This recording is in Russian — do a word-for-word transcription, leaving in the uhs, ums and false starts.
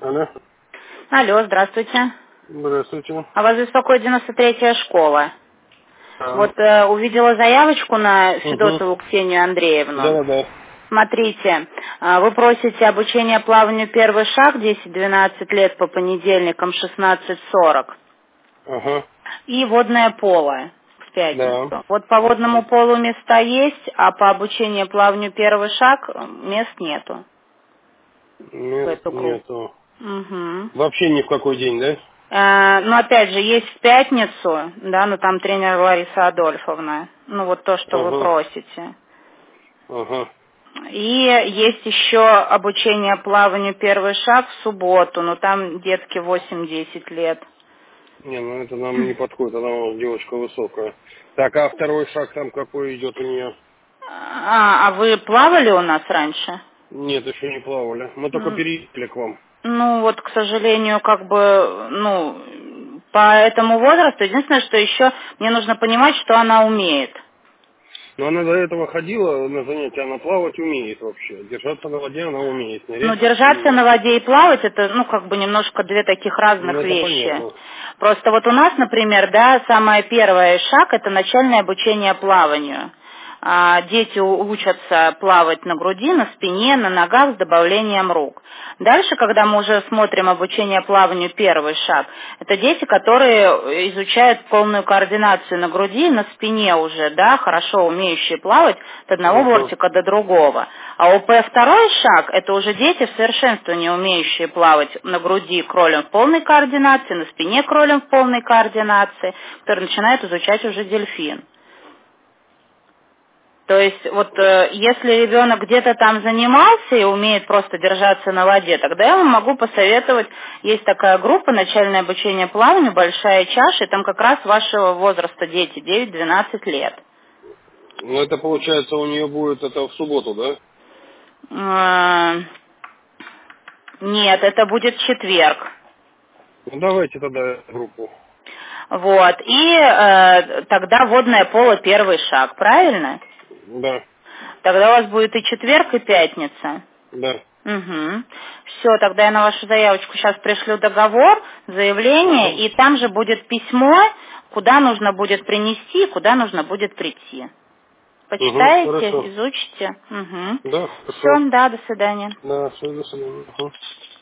Алло. Алло, здравствуйте. Здравствуйте. А вас беспокоит девяносто третья школа. А. Вот э, увидела заявочку на Угу. Федотову Ксению Андреевну. Да-да-да. Смотрите, э, вы просите обучение плаванию первый шаг десять-двенадцать лет по понедельникам шестнадцать сорок Ага. и водное поло в Да. пятницу. Вот по водному полу места есть, а по обучению плаванию первый шаг э, мест нету в Мест эту группу. нету. Угу. Вообще ни в какой день, да? Э, Ну, опять же, есть в пятницу, да, но там тренер Лариса Адольфовна. Ну, вот то, что вы Ага. просите. Ага. И есть еще обучение плаванию первый шаг в субботу, но там детки восемь-десять лет. Не, ну это нам не подходит, она у нас девочка высокая. Так, а второй шаг там какой идет у нее? А, а вы плавали у нас раньше? Нет, еще не плавали. Мы только М, переехали к вам. Ну, вот, к сожалению, как бы, ну, по этому возрасту, единственное, что еще мне нужно понимать, что она умеет. Но она до этого ходила на занятия, она плавать умеет вообще. Держаться на воде она умеет, Ну, нырять держаться умеет. на воде и плавать, это, ну, как бы немножко две таких Ну разных это вещи. понятно. Просто вот у нас, например, да, самое первое шаг– это начальное обучение плаванию. А, Дети у- учатся плавать на груди, на спине, на ногах с добавлением рук. Дальше, когда мы уже смотрим обучение плаванию, первый шаг, это дети, которые изучают полную координацию на груди, на спине уже, да, хорошо умеющие плавать от одного Ага. бортика до другого. А ОП второй шаг– это уже дети в совершенствовании, умеющие плавать на груди кролем в полной координации, на спине кролем в полной координации, которые начинают изучать уже дельфин. То есть вот э, если ребенок где-то там занимался и умеет просто держаться на воде, тогда я вам могу посоветовать, есть такая группа «Начальное обучение плаванию», «Большая чаша», и там как раз вашего возраста дети, девять-двенадцать лет. Ну это получается у нее будет это в субботу, да? Э, Нет, это будет четверг. Ну давайте тогда группу. Вот, и э, тогда водное поло первый шаг, правильно? Да, Тогда у вас будет и четверг, и пятница. да. Угу. Все, тогда я на вашу заявочку сейчас пришлю договор, заявление, Угу. и там же будет письмо, куда нужно будет принести, куда нужно будет прийти. Угу, Почитаете, хорошо. изучите. Угу. Да, Все, хорошо. да, до свидания. Да, все, до свидания. Угу.